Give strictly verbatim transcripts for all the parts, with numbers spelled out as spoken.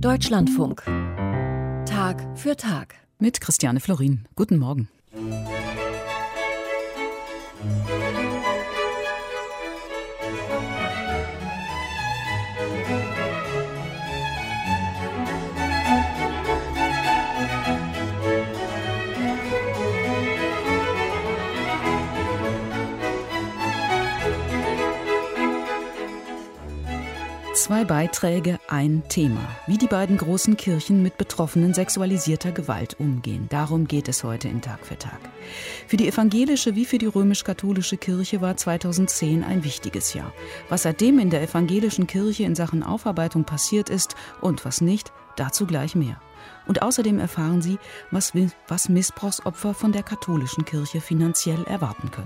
Deutschlandfunk. Tag für Tag. Mit Christiane Florin. Guten Morgen. Zwei Beiträge, ein Thema. Wie die beiden großen Kirchen mit Betroffenen sexualisierter Gewalt umgehen. Darum geht es heute in Tag für Tag. Für die evangelische wie für die römisch-katholische Kirche war zweitausendzehn ein wichtiges Jahr. Was seitdem in der evangelischen Kirche in Sachen Aufarbeitung passiert ist und was nicht, dazu gleich mehr. Und außerdem erfahren Sie, was, was Missbrauchsopfer von der katholischen Kirche finanziell erwarten können.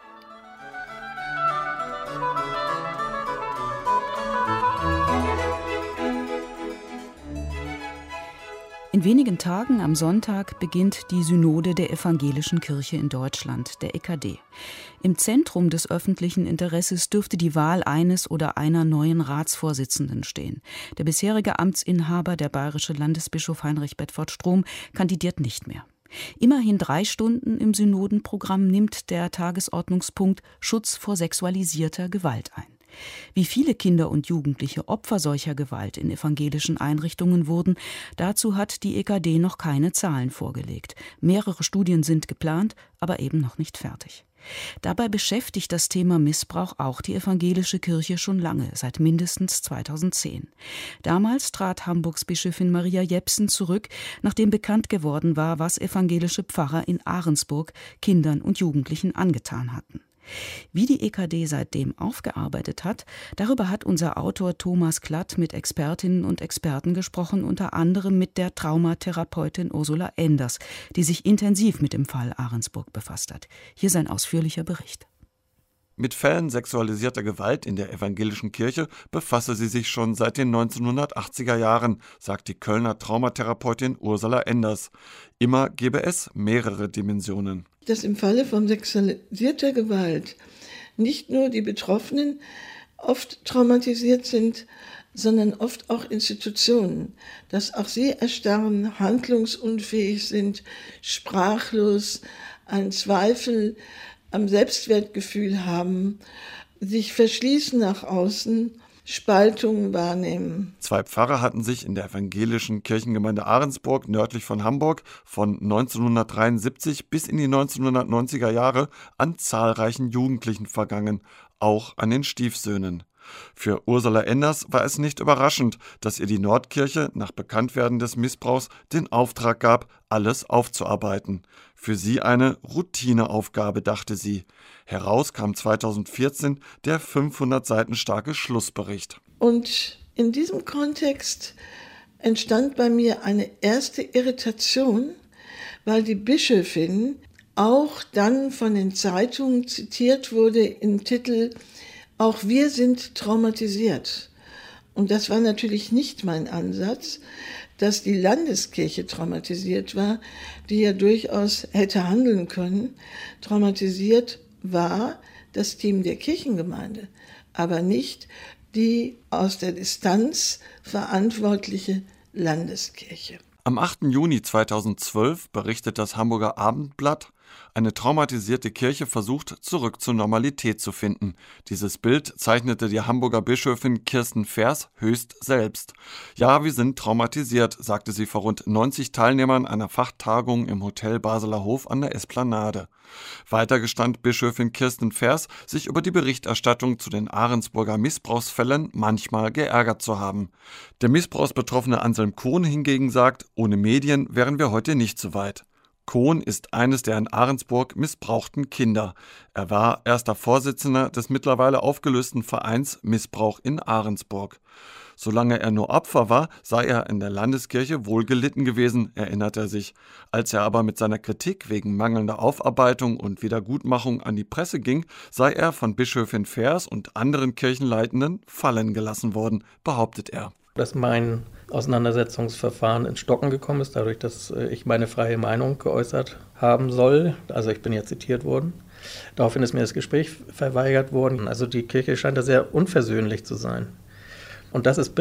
In wenigen Tagen am Sonntag beginnt die Synode der Evangelischen Kirche in Deutschland, der E K D. Im Zentrum des öffentlichen Interesses dürfte die Wahl eines oder einer neuen Ratsvorsitzenden stehen. Der bisherige Amtsinhaber, der bayerische Landesbischof Heinrich Bedford-Strom, kandidiert nicht mehr. Immerhin drei Stunden im Synodenprogramm nimmt der Tagesordnungspunkt Schutz vor sexualisierter Gewalt ein. Wie viele Kinder und Jugendliche Opfer solcher Gewalt in evangelischen Einrichtungen wurden, dazu hat die E K D noch keine Zahlen vorgelegt. Mehrere Studien sind geplant, aber eben noch nicht fertig. Dabei beschäftigt das Thema Missbrauch auch die evangelische Kirche schon lange, seit mindestens zweitausendzehn. Damals trat Hamburgs Bischöfin Maria Jepsen zurück, nachdem bekannt geworden war, was evangelische Pfarrer in Ahrensburg Kindern und Jugendlichen angetan hatten. Wie die E K D seitdem aufgearbeitet hat, darüber hat unser Autor Thomas Klatt mit Expertinnen und Experten gesprochen, unter anderem mit der Traumatherapeutin Ursula Enders, die sich intensiv mit dem Fall Ahrensburg befasst hat. Hier sein ausführlicher Bericht. Mit Fällen sexualisierter Gewalt in der evangelischen Kirche befasse sie sich schon seit den neunzehnhundertachtziger Jahren, sagt die Kölner Traumatherapeutin Ursula Enders. Immer gebe es mehrere Dimensionen. Dass im Falle von sexualisierter Gewalt nicht nur die Betroffenen oft traumatisiert sind, sondern oft auch Institutionen, dass auch sie erstarren, handlungsunfähig sind, sprachlos, einen Zweifel am Selbstwertgefühl haben, sich verschließen nach außen, Spaltungen wahrnehmen. Zwei Pfarrer hatten sich in der evangelischen Kirchengemeinde Ahrensburg nördlich von Hamburg von neunzehnhundertdreiundsiebzig bis in die neunzehnhundertneunziger Jahre an zahlreichen Jugendlichen vergangen, auch an den Stiefsöhnen. Für Ursula Enders war es nicht überraschend, dass ihr die Nordkirche nach Bekanntwerden des Missbrauchs den Auftrag gab, alles aufzuarbeiten. Für sie eine Routineaufgabe, dachte sie. Heraus kam zweitausendvierzehn der fünfhundert Seiten starke Schlussbericht. Und in diesem Kontext entstand bei mir eine erste Irritation, weil die Bischöfin auch dann von den Zeitungen zitiert wurde im Titel „Auch wir sind traumatisiert“. Und das war natürlich nicht mein Ansatz, dass die Landeskirche traumatisiert war, die ja durchaus hätte handeln können. Traumatisiert war das Team der Kirchengemeinde, aber nicht die aus der Distanz verantwortliche Landeskirche. Am achten Juni zweitausendzwölf berichtet das Hamburger Abendblatt, eine traumatisierte Kirche versucht, zurück zur Normalität zu finden. Dieses Bild zeichnete die Hamburger Bischöfin Kirsten Fers höchst selbst. Ja, wir sind traumatisiert, sagte sie vor rund neunzig Teilnehmern einer Fachtagung im Hotel Basler Hof an der Esplanade. Weiter gestand Bischöfin Kirsten Fers, sich über die Berichterstattung zu den Ahrensburger Missbrauchsfällen manchmal geärgert zu haben. Der Missbrauchsbetroffene Anselm Kohn hingegen sagt, ohne Medien wären wir heute nicht so weit. Kohn ist eines der in Ahrensburg missbrauchten Kinder. Er war erster Vorsitzender des mittlerweile aufgelösten Vereins Missbrauch in Ahrensburg. Solange er nur Opfer war, sei er in der Landeskirche wohl gelitten gewesen, erinnert er sich. Als er aber mit seiner Kritik wegen mangelnder Aufarbeitung und Wiedergutmachung an die Presse ging, sei er von Bischöfin Fers und anderen Kirchenleitenden fallen gelassen worden, behauptet er. Dass mein Auseinandersetzungsverfahren ins Stocken gekommen ist, dadurch, dass ich meine freie Meinung geäußert haben soll. Also ich bin ja zitiert worden. Daraufhin ist mir das Gespräch verweigert worden. Also die Kirche scheint da sehr unversöhnlich zu sein. Und das ist bitter.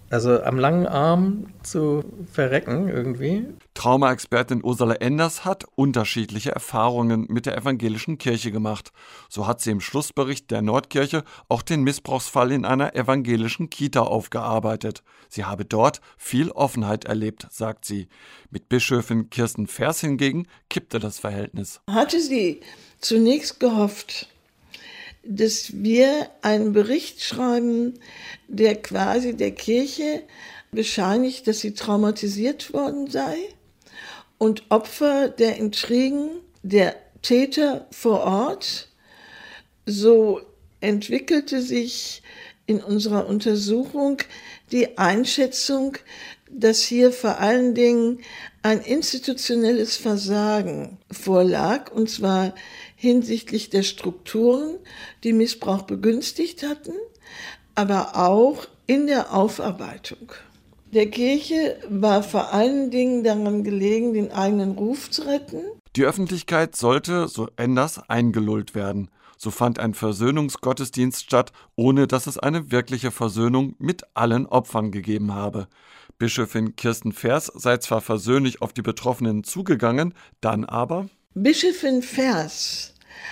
Also am langen Arm zu verrecken irgendwie. Traumaexpertin Ursula Enders hat unterschiedliche Erfahrungen mit der evangelischen Kirche gemacht. So hat sie im Schlussbericht der Nordkirche auch den Missbrauchsfall in einer evangelischen Kita aufgearbeitet. Sie habe dort viel Offenheit erlebt, sagt sie. Mit Bischöfin Kirsten Fers hingegen kippte das Verhältnis. Hatte sie zunächst gehofft, dass wir einen Bericht schreiben, der quasi der Kirche bescheinigt, dass sie traumatisiert worden sei und Opfer der Intrigen der Täter vor Ort. So entwickelte sich in unserer Untersuchung die Einschätzung, dass hier vor allen Dingen ein institutionelles Versagen vorlag, und zwar hinsichtlich der Strukturen, die Missbrauch begünstigt hatten, aber auch in der Aufarbeitung. Der Kirche war vor allen Dingen daran gelegen, den eigenen Ruf zu retten. Die Öffentlichkeit sollte, so Enders, eingelullt werden. So fand ein Versöhnungsgottesdienst statt, ohne dass es eine wirkliche Versöhnung mit allen Opfern gegeben habe. Bischöfin Kirsten Fers sei zwar versöhnlich auf die Betroffenen zugegangen, dann aber... Bischöfin Fers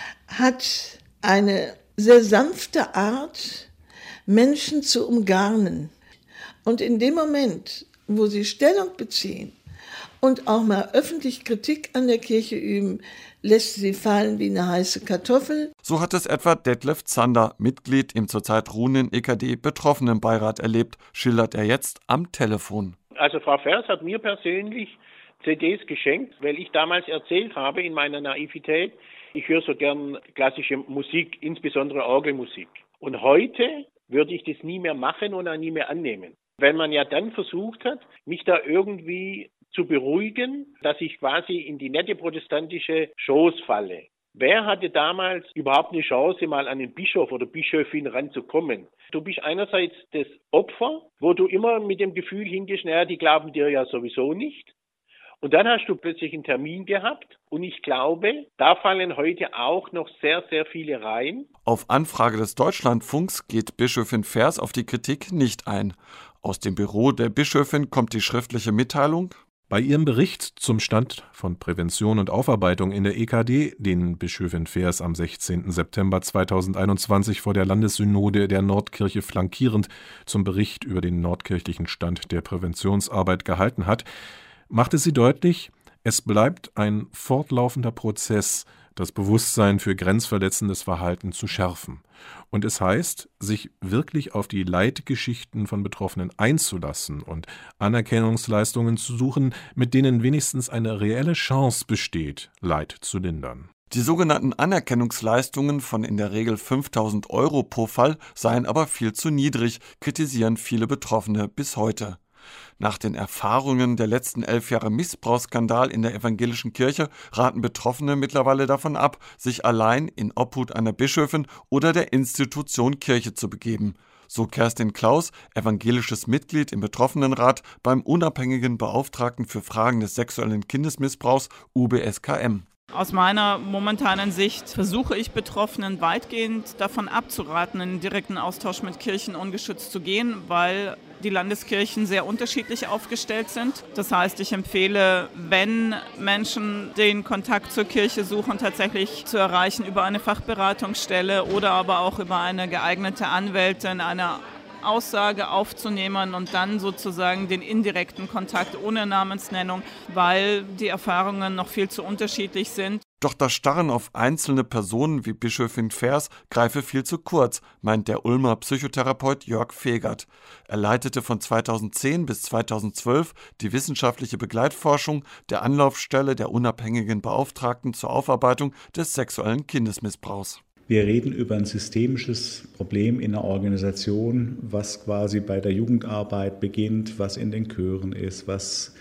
hat eine sehr sanfte Art, Menschen zu umgarnen. Und in dem Moment, wo sie Stellung beziehen und auch mal öffentlich Kritik an der Kirche üben, lässt sie fallen wie eine heiße Kartoffel. So hat es etwa Detlef Zander, Mitglied im zurzeit ruhenden E K D-Betroffenenbeirat, erlebt, schildert er jetzt am Telefon. Also Frau Fers hat mir persönlich C Ds geschenkt, weil ich damals erzählt habe in meiner Naivität, ich höre so gern klassische Musik, insbesondere Orgelmusik. Und heute würde ich das nie mehr machen und auch nie mehr annehmen. Weil man ja dann versucht hat, mich da irgendwie zu beruhigen, dass ich quasi in die nette protestantische Schoß falle. Wer hatte damals überhaupt eine Chance, mal an den Bischof oder Bischöfin ranzukommen? Du bist einerseits das Opfer, wo du immer mit dem Gefühl hingehst, naja, die glauben dir ja sowieso nicht. Und dann hast du plötzlich einen Termin gehabt und ich glaube, da fallen heute auch noch sehr, sehr viele rein. Auf Anfrage des Deutschlandfunks geht Bischöfin Fers auf die Kritik nicht ein. Aus dem Büro der Bischöfin kommt die schriftliche Mitteilung: Bei ihrem Bericht zum Stand von Prävention und Aufarbeitung in der E K D, den Bischöfin Fers am sechzehnten September zweitausendeinundzwanzig vor der Landessynode der Nordkirche flankierend zum Bericht über den nordkirchlichen Stand der Präventionsarbeit gehalten hat, machte sie deutlich, es bleibt ein fortlaufender Prozess, das Bewusstsein für grenzverletzendes Verhalten zu schärfen. Und es heißt, sich wirklich auf die Leidgeschichten von Betroffenen einzulassen und Anerkennungsleistungen zu suchen, mit denen wenigstens eine reelle Chance besteht, Leid zu lindern. Die sogenannten Anerkennungsleistungen von in der Regel fünftausend Euro pro Fall seien aber viel zu niedrig, kritisieren viele Betroffene bis heute. Nach den Erfahrungen der letzten elf Jahre Missbrauchsskandal in der evangelischen Kirche raten Betroffene mittlerweile davon ab, sich allein in Obhut einer Bischöfin oder der Institution Kirche zu begeben. So Kerstin Klaus, evangelisches Mitglied im Betroffenenrat beim unabhängigen Beauftragten für Fragen des sexuellen Kindesmissbrauchs U B S K M. Aus meiner momentanen Sicht versuche ich Betroffenen weitgehend davon abzuraten, in den direkten Austausch mit Kirchen ungeschützt zu gehen, weil die Landeskirchen sehr unterschiedlich aufgestellt sind. Das heißt, ich empfehle, wenn Menschen den Kontakt zur Kirche suchen, tatsächlich zu erreichen über eine Fachberatungsstelle oder aber auch über eine geeignete Anwältin, eine Aussage aufzunehmen und dann sozusagen den indirekten Kontakt ohne Namensnennung, weil die Erfahrungen noch viel zu unterschiedlich sind. Doch das Starren auf einzelne Personen wie Bischöfin Fers greife viel zu kurz, meint der Ulmer Psychotherapeut Jörg Fegert. Er leitete von zweitausendzehn bis zweitausendzwölf die wissenschaftliche Begleitforschung der Anlaufstelle der unabhängigen Beauftragten zur Aufarbeitung des sexuellen Kindesmissbrauchs. Wir reden über ein systemisches Problem in der Organisation, was quasi bei der Jugendarbeit beginnt, was in den Chören ist, was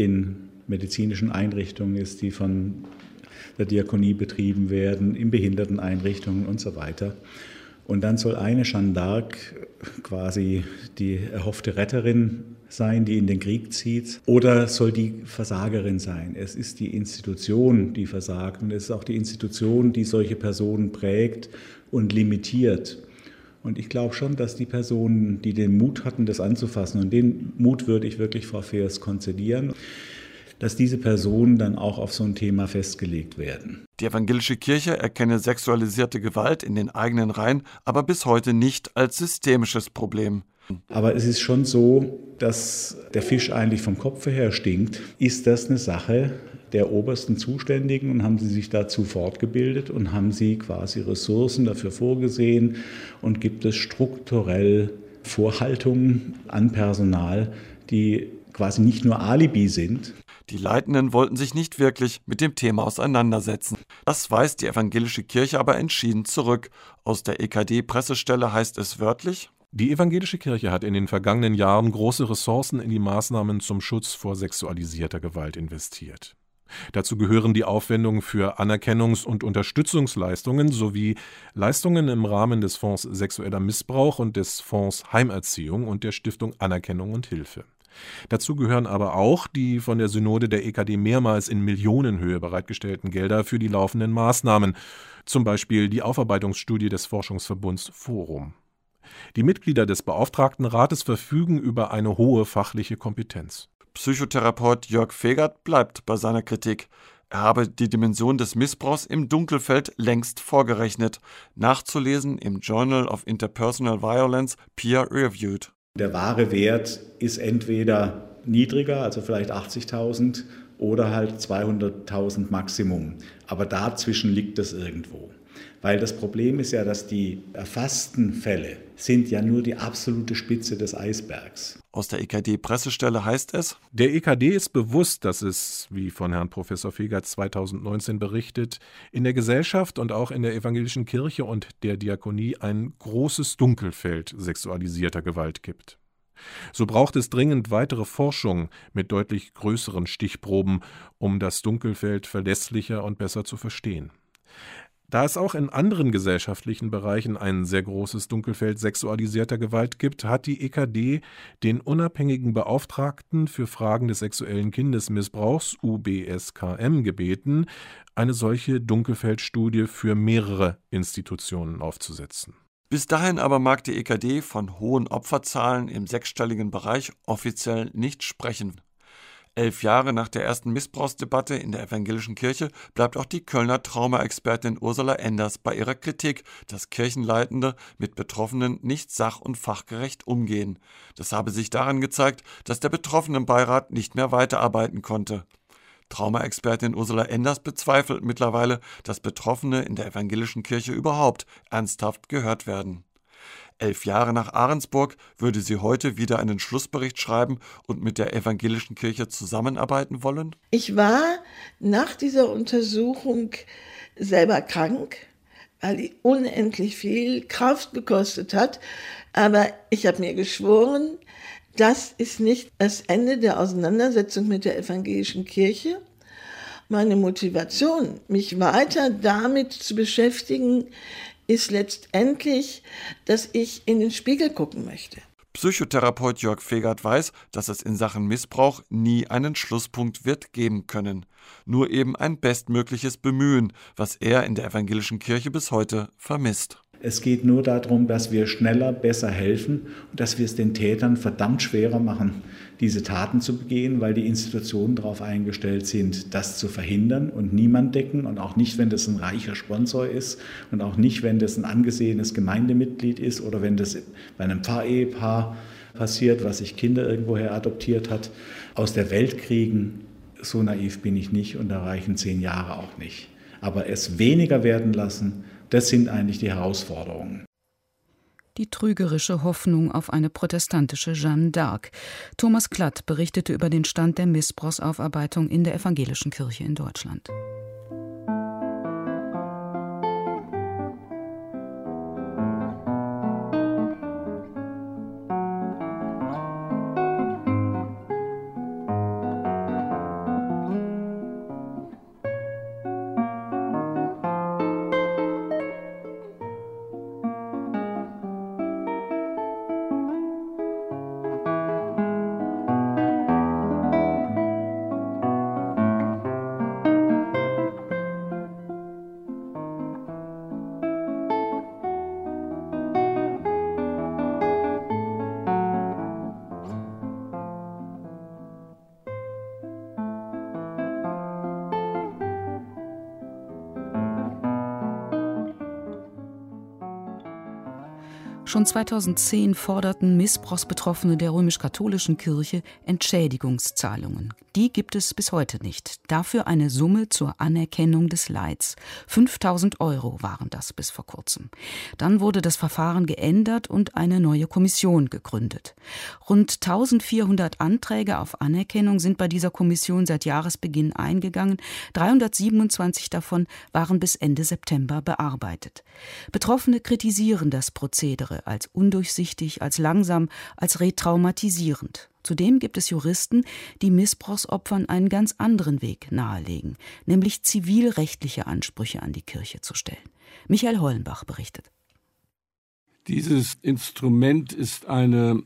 in medizinischen Einrichtungen ist, die von der Diakonie betrieben werden, in Behinderteneinrichtungen und so weiter. Und dann soll eine Jeanne d'Arc quasi die erhoffte Retterin sein, die in den Krieg zieht, oder soll die Versagerin sein? Es ist die Institution, die versagt, und es ist auch die Institution, die solche Personen prägt und limitiert. Und ich glaube schon, dass die Personen, die den Mut hatten, das anzufassen, und den Mut würde ich wirklich Frau Feers konzedieren, dass diese Personen dann auch auf so ein Thema festgelegt werden. Die evangelische Kirche erkenne sexualisierte Gewalt in den eigenen Reihen aber bis heute nicht als systemisches Problem. Aber es ist schon so, dass der Fisch eigentlich vom Kopf her stinkt. Ist das eine Sache der obersten Zuständigen und haben sie sich dazu fortgebildet und haben sie quasi Ressourcen dafür vorgesehen und gibt es strukturell Vorhaltungen an Personal, die quasi nicht nur Alibi sind. Die Leitenden wollten sich nicht wirklich mit dem Thema auseinandersetzen. Das weist die evangelische Kirche aber entschieden zurück. Aus der E K D-Pressestelle heißt es wörtlich: Die evangelische Kirche hat in den vergangenen Jahren große Ressourcen in die Maßnahmen zum Schutz vor sexualisierter Gewalt investiert. Dazu gehören die Aufwendungen für Anerkennungs- und Unterstützungsleistungen sowie Leistungen im Rahmen des Fonds Sexueller Missbrauch und des Fonds Heimerziehung und der Stiftung Anerkennung und Hilfe. Dazu gehören aber auch die von der Synode der E K D mehrmals in Millionenhöhe bereitgestellten Gelder für die laufenden Maßnahmen, zum Beispiel die Aufarbeitungsstudie des Forschungsverbunds Forum. Die Mitglieder des Beauftragtenrates verfügen über eine hohe fachliche Kompetenz. Psychotherapeut Jörg Fegert bleibt bei seiner Kritik. Er habe die Dimension des Missbrauchs im Dunkelfeld längst vorgerechnet. Nachzulesen im Journal of Interpersonal Violence, peer-reviewed. Der wahre Wert ist entweder niedriger, also vielleicht achtzigtausend, oder halt zweihunderttausend Maximum. Aber dazwischen liegt es irgendwo. Weil das Problem ist ja, dass die erfassten Fälle sind ja nur die absolute Spitze des Eisbergs. Aus der E K D-Pressestelle heißt es: Der E K D ist bewusst, dass es, wie von Herrn Professor Fegert zweitausendneunzehn berichtet, in der Gesellschaft und auch in der evangelischen Kirche und der Diakonie ein großes Dunkelfeld sexualisierter Gewalt gibt. So braucht es dringend weitere Forschung mit deutlich größeren Stichproben, um das Dunkelfeld verlässlicher und besser zu verstehen. Da es auch in anderen gesellschaftlichen Bereichen ein sehr großes Dunkelfeld sexualisierter Gewalt gibt, hat die E K D den unabhängigen Beauftragten für Fragen des sexuellen Kindesmissbrauchs U B S K M gebeten, eine solche Dunkelfeldstudie für mehrere Institutionen aufzusetzen. Bis dahin aber mag die E K D von hohen Opferzahlen im sechsstelligen Bereich offiziell nicht sprechen. Elf Jahre nach der ersten Missbrauchsdebatte in der evangelischen Kirche bleibt auch die Kölner Traumaexpertin Ursula Enders bei ihrer Kritik, dass Kirchenleitende mit Betroffenen nicht sach- und fachgerecht umgehen. Das habe sich daran gezeigt, dass der Betroffenenbeirat nicht mehr weiterarbeiten konnte. Traumaexpertin Ursula Enders bezweifelt mittlerweile, dass Betroffene in der evangelischen Kirche überhaupt ernsthaft gehört werden. Elf Jahre nach Ahrensburg würde sie heute wieder einen Schlussbericht schreiben und mit der evangelischen Kirche zusammenarbeiten wollen? Ich war nach dieser Untersuchung selber krank, weil die unendlich viel Kraft gekostet hat. Aber ich habe mir geschworen, das ist nicht das Ende der Auseinandersetzung mit der evangelischen Kirche. Meine Motivation, mich weiter damit zu beschäftigen, ist letztendlich, dass ich in den Spiegel gucken möchte. Psychotherapeut Jörg Fegert weiß, dass es in Sachen Missbrauch nie einen Schlusspunkt wird geben können. Nur eben ein bestmögliches Bemühen, was er in der evangelischen Kirche bis heute vermisst. Es geht nur darum, dass wir schneller, besser helfen und dass wir es den Tätern verdammt schwerer machen, diese Taten zu begehen, weil die Institutionen darauf eingestellt sind, das zu verhindern und niemand decken und auch nicht, wenn das ein reicher Sponsor ist und auch nicht, wenn das ein angesehenes Gemeindemitglied ist oder wenn das bei einem Pfarrehepaar passiert, was sich Kinder irgendwoher adoptiert hat, aus der Welt kriegen. So naiv bin ich nicht und da reichen zehn Jahre auch nicht. Aber es weniger werden lassen, das sind eigentlich die Herausforderungen. Die trügerische Hoffnung auf eine protestantische Jeanne d'Arc. Thomas Klatt berichtete über den Stand der Missbrauchsaufarbeitung in der evangelischen Kirche in Deutschland. Schon zweitausendzehn forderten Missbrauchsbetroffene der römisch-katholischen Kirche Entschädigungszahlungen. Die gibt es bis heute nicht. Dafür eine Summe zur Anerkennung des Leids. fünftausend Euro waren das bis vor kurzem. Dann wurde das Verfahren geändert und eine neue Kommission gegründet. Rund eintausendvierhundert Anträge auf Anerkennung sind bei dieser Kommission seit Jahresbeginn eingegangen. dreihundertsiebenundzwanzig davon waren bis Ende September bearbeitet. Betroffene kritisieren das Prozedere als undurchsichtig, als langsam, als retraumatisierend. Zudem gibt es Juristen, die Missbrauchsopfern einen ganz anderen Weg nahelegen, nämlich zivilrechtliche Ansprüche an die Kirche zu stellen. Michael Hollenbach berichtet. Dieses Instrument ist eine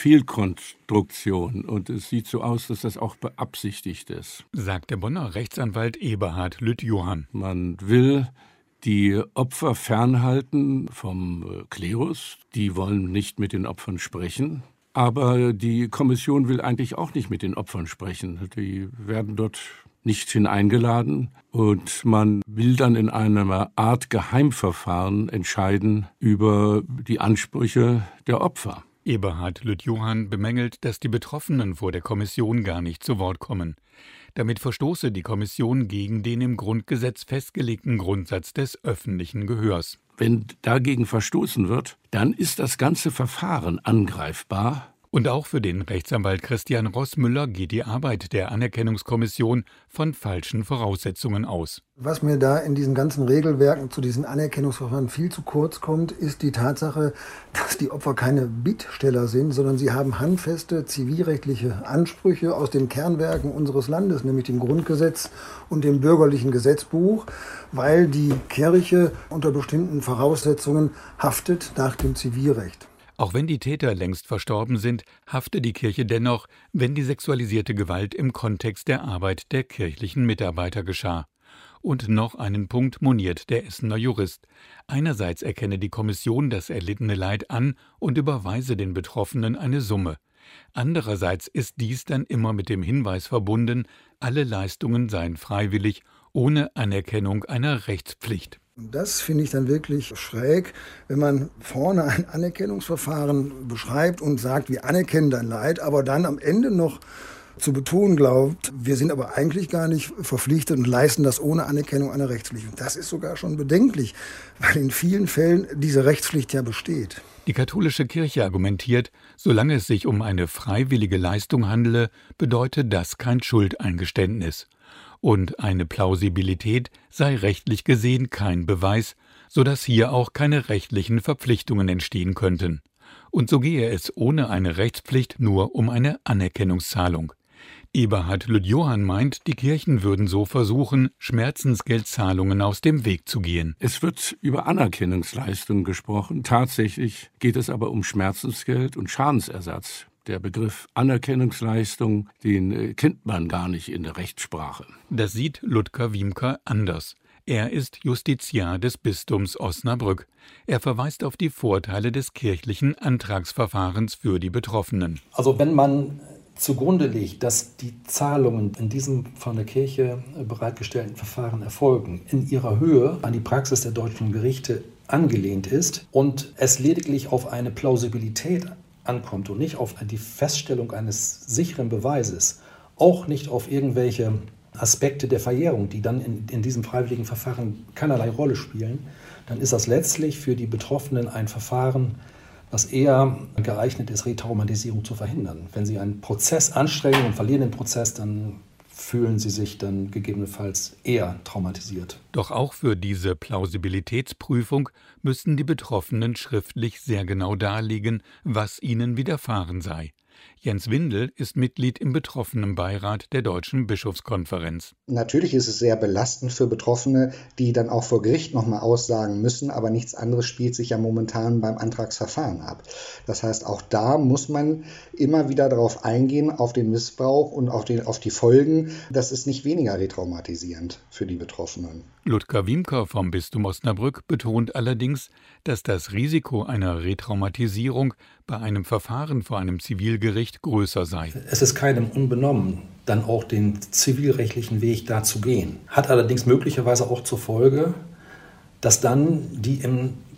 Fehlkonstruktion und es sieht so aus, dass das auch beabsichtigt ist, sagt der Bonner Rechtsanwalt Eberhard Lüth-Johann. Man will die Opfer fernhalten vom Klerus, die wollen nicht mit den Opfern sprechen. Aber die Kommission will eigentlich auch nicht mit den Opfern sprechen. Die werden dort nicht hineingeladen und man will dann in einer Art Geheimverfahren entscheiden über die Ansprüche der Opfer. Eberhard Lüth-Johann bemängelt, dass die Betroffenen vor der Kommission gar nicht zu Wort kommen. Damit verstoße die Kommission gegen den im Grundgesetz festgelegten Grundsatz des öffentlichen Gehörs. Wenn dagegen verstoßen wird, dann ist das ganze Verfahren angreifbar. Und auch für den Rechtsanwalt Christian Rossmüller geht die Arbeit der Anerkennungskommission von falschen Voraussetzungen aus. Was mir da in diesen ganzen Regelwerken zu diesen Anerkennungsverfahren viel zu kurz kommt, ist die Tatsache, dass die Opfer keine Bittsteller sind, sondern sie haben handfeste zivilrechtliche Ansprüche aus den Kernwerken unseres Landes, nämlich dem Grundgesetz und dem bürgerlichen Gesetzbuch, weil die Kirche unter bestimmten Voraussetzungen haftet nach dem Zivilrecht. Auch wenn die Täter längst verstorben sind, hafte die Kirche dennoch, wenn die sexualisierte Gewalt im Kontext der Arbeit der kirchlichen Mitarbeiter geschah. Und noch einen Punkt moniert der Essener Jurist. Einerseits erkenne die Kommission das erlittene Leid an und überweise den Betroffenen eine Summe. Andererseits ist dies dann immer mit dem Hinweis verbunden, alle Leistungen seien freiwillig, ohne Anerkennung einer Rechtspflicht. Das finde ich dann wirklich schräg, wenn man vorne ein Anerkennungsverfahren beschreibt und sagt, wir anerkennen dein Leid, aber dann am Ende noch zu betonen glaubt, wir sind aber eigentlich gar nicht verpflichtet und leisten das ohne Anerkennung einer Rechtspflicht. Und das ist sogar schon bedenklich, weil in vielen Fällen diese Rechtspflicht ja besteht. Die katholische Kirche argumentiert, solange es sich um eine freiwillige Leistung handele, bedeute das kein Schuldeingeständnis. Und eine Plausibilität sei rechtlich gesehen kein Beweis, sodass hier auch keine rechtlichen Verpflichtungen entstehen könnten. Und so gehe es ohne eine Rechtspflicht nur um eine Anerkennungszahlung. Eberhard Lüth-Johann meint, die Kirchen würden so versuchen, Schmerzensgeldzahlungen aus dem Weg zu gehen. Es wird über Anerkennungsleistungen gesprochen. Tatsächlich geht es aber um Schmerzensgeld und Schadensersatz. Der Begriff Anerkennungsleistung, den kennt man gar nicht in der Rechtssprache. Das sieht Ludger Wiemker anders. Er ist Justiziar des Bistums Osnabrück. Er verweist auf die Vorteile des kirchlichen Antragsverfahrens für die Betroffenen. Also wenn man zugrunde legt, dass die Zahlungen in diesem von der Kirche bereitgestellten Verfahren erfolgen, in ihrer Höhe an die Praxis der deutschen Gerichte angelehnt ist und es lediglich auf eine Plausibilität ankommt und nicht auf die Feststellung eines sicheren Beweises, auch nicht auf irgendwelche Aspekte der Verjährung, die dann in, in diesem freiwilligen Verfahren keinerlei Rolle spielen, dann ist das letztlich für die Betroffenen ein Verfahren, was eher geeignet ist, Retraumatisierung zu verhindern. Wenn sie einen Prozess anstrengen und verlieren den Prozess, dann fühlen sie sich dann gegebenenfalls eher traumatisiert. Doch auch für diese Plausibilitätsprüfung müssten die Betroffenen schriftlich sehr genau darlegen, was ihnen widerfahren sei. Jens Windel ist Mitglied im Betroffenenbeirat der Deutschen Bischofskonferenz. Natürlich ist es sehr belastend für Betroffene, die dann auch vor Gericht nochmal aussagen müssen, aber nichts anderes spielt sich ja momentan beim Antragsverfahren ab. Das heißt, auch da muss man immer wieder darauf eingehen, auf den Missbrauch und auf, den, auf die Folgen. Das ist nicht weniger retraumatisierend für die Betroffenen. Ludger Wiemker vom Bistum Osnabrück betont allerdings, dass das Risiko einer Retraumatisierung bei einem Verfahren vor einem Zivilgericht größer sei. Es ist keinem unbenommen, dann auch den zivilrechtlichen Weg da zu gehen. Hat allerdings möglicherweise auch zur Folge, dass dann die im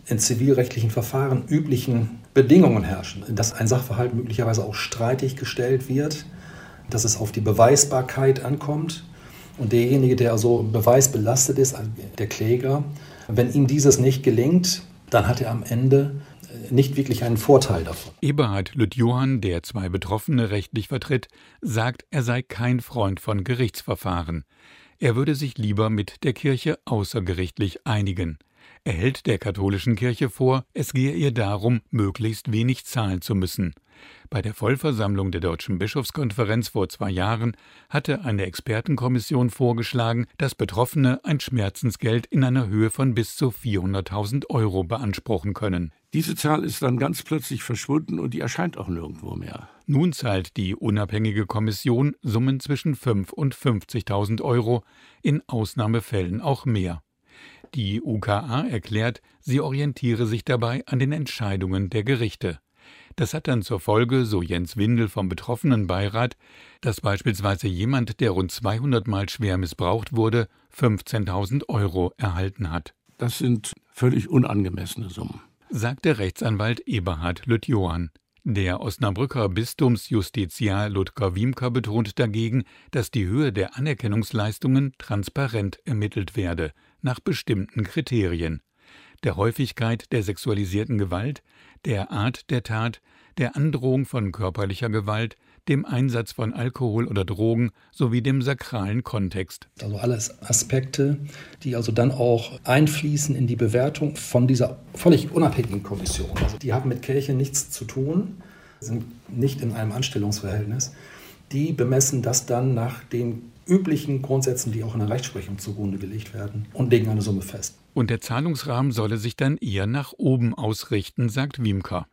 in zivilrechtlichen Verfahren üblichen Bedingungen herrschen, dass ein Sachverhalt möglicherweise auch streitig gestellt wird, dass es auf die Beweisbarkeit ankommt und derjenige, der also beweisbelastet ist, der Kläger, wenn ihm dieses nicht gelingt, dann hat er am Ende nicht wirklich einen Vorteil davon. Eberhard Lüth-Johann, der zwei Betroffene rechtlich vertritt, sagt, er sei kein Freund von Gerichtsverfahren. Er würde sich lieber mit der Kirche außergerichtlich einigen. Er hält der katholischen Kirche vor, es gehe ihr darum, möglichst wenig zahlen zu müssen. Bei der Vollversammlung der Deutschen Bischofskonferenz vor zwei Jahren hatte eine Expertenkommission vorgeschlagen, dass Betroffene ein Schmerzensgeld in einer Höhe von bis zu vierhunderttausend Euro beanspruchen können. Diese Zahl ist dann ganz plötzlich verschwunden und die erscheint auch nirgendwo mehr. Nun zahlt die unabhängige Kommission Summen zwischen fünf und fünfzigtausend Euro, in Ausnahmefällen auch mehr. Die U K A erklärt, sie orientiere sich dabei an den Entscheidungen der Gerichte. Das hat dann zur Folge, so Jens Windel vom Betroffenenbeirat, dass beispielsweise jemand, der rund zweihundert Mal schwer missbraucht wurde, fünfzehntausend Euro erhalten hat. Das sind völlig unangemessene Summen, sagt der Rechtsanwalt Eberhard Lüth-Johann. Der Osnabrücker Bistumsjustiziar Ludger Wiemker betont dagegen, dass die Höhe der Anerkennungsleistungen transparent ermittelt werde, nach bestimmten Kriterien: der Häufigkeit der sexualisierten Gewalt, der Art der Tat, der Androhung von körperlicher Gewalt, dem Einsatz von Alkohol oder Drogen sowie dem sakralen Kontext. Also alles Aspekte, die also dann auch einfließen in die Bewertung von dieser völlig unabhängigen Kommission. Also die haben mit Kirche nichts zu tun, sind nicht in einem Anstellungsverhältnis. Die bemessen das dann nach den üblichen Grundsätzen, die auch in der Rechtsprechung zugrunde gelegt werden, und legen eine Summe fest. Und der Zahlungsrahmen solle sich dann eher nach oben ausrichten, sagt Wiemker.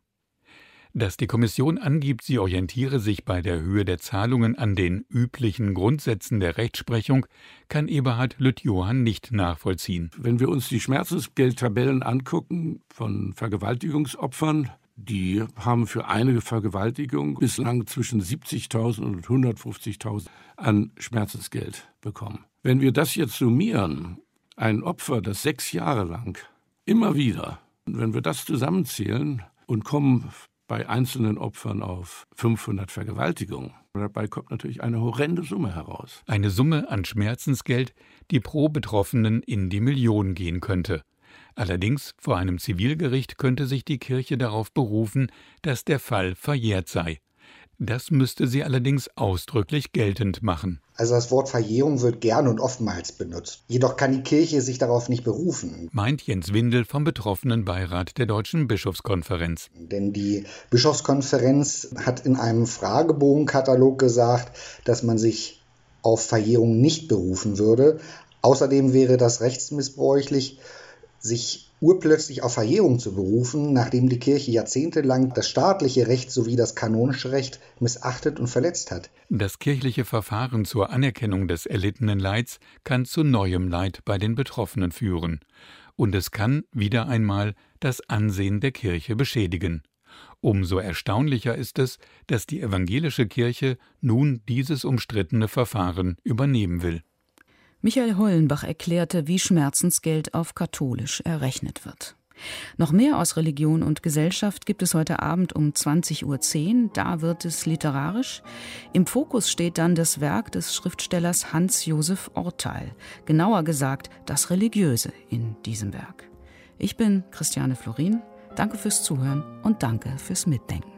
Dass die Kommission angibt, sie orientiere sich bei der Höhe der Zahlungen an den üblichen Grundsätzen der Rechtsprechung, kann Eberhard Lüth-Johann nicht nachvollziehen. Wenn wir uns die Schmerzensgeldtabellen angucken von Vergewaltigungsopfern, die haben für eine Vergewaltigung bislang zwischen siebzigtausend und hundertfünfzigtausend an Schmerzensgeld bekommen. Wenn wir das jetzt summieren, ein Opfer, das sechs Jahre lang immer wieder, wenn wir das zusammenzählen und kommen bei einzelnen Opfern auf fünfhundert Vergewaltigungen, dabei kommt natürlich eine horrende Summe heraus. Eine Summe an Schmerzensgeld, die pro Betroffenen in die Millionen gehen könnte. Allerdings, vor einem Zivilgericht könnte sich die Kirche darauf berufen, dass der Fall verjährt sei. Das müsste sie allerdings ausdrücklich geltend machen. Also das Wort Verjährung wird gern und oftmals benutzt. Jedoch kann die Kirche sich darauf nicht berufen. Meint Jens Windel vom Betroffenenbeirat der Deutschen Bischofskonferenz. Denn die Bischofskonferenz hat in einem Fragebogenkatalog gesagt, dass man sich auf Verjährung nicht berufen würde. Außerdem wäre das rechtsmissbräuchlich, sich urplötzlich auf Verjährung zu berufen, nachdem die Kirche jahrzehntelang das staatliche Recht sowie das kanonische Recht missachtet und verletzt hat. Das kirchliche Verfahren zur Anerkennung des erlittenen Leids kann zu neuem Leid bei den Betroffenen führen. Und es kann wieder einmal das Ansehen der Kirche beschädigen. Umso erstaunlicher ist es, dass die evangelische Kirche nun dieses umstrittene Verfahren übernehmen will. Michael Hollenbach erklärte, wie Schmerzensgeld auf katholisch errechnet wird. Noch mehr aus Religion und Gesellschaft gibt es heute Abend um zwanzig Uhr zehn. Da wird es literarisch. Im Fokus steht dann das Werk des Schriftstellers Hans-Josef Orteil. Genauer gesagt, das Religiöse in diesem Werk. Ich bin Christiane Florin. Danke fürs Zuhören und danke fürs Mitdenken.